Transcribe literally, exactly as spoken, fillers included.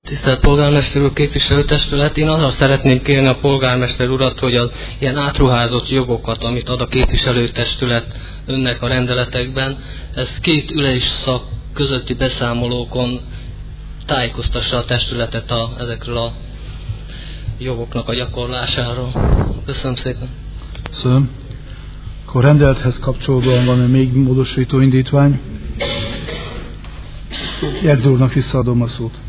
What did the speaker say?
Tisztelt Polgármester úr, képviselőtestület, én arra szeretném kérni a polgármester urat, hogy az ilyen átruházott jogokat, amit ad a képviselőtestület önnek a rendeletekben, ez két ülésszak közötti beszámolókon tájékoztassa a testületet a, ezekről a jogoknak a gyakorlásáról. Köszönöm szépen. Köszönöm. Akkor rendelethez kapcsolódóan van-e még módosító indítvány? Jegyző úrnak visszaadom a szót.